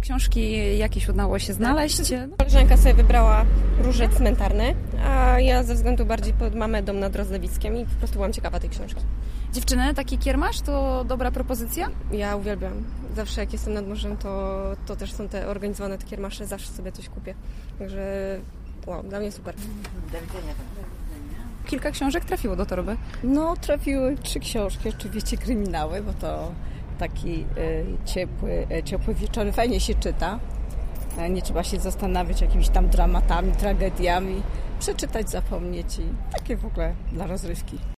książki jakieś udało się znaleźć? Koleżanka sobie wybrała Róże cmentarne, a ja ze względu bardziej pod mamę Dom nad Rozlewickiem i po prostu byłam ciekawa tej książki. Dziewczyny, taki kiermasz to dobra propozycja? Ja uwielbiam. Zawsze jak jestem nad morzem, to też są te organizowane te kiermasze, zawsze sobie coś kupię. Także wow, dla mnie super. Kilka książek trafiło do torby. No, trafiły 3 książki, oczywiście kryminały, bo to taki ciepły wieczór, fajnie się czyta. Nie trzeba się zastanawiać jakimiś tam dramatami, tragediami. Przeczytać, zapomnieć i takie w ogóle dla rozrywki.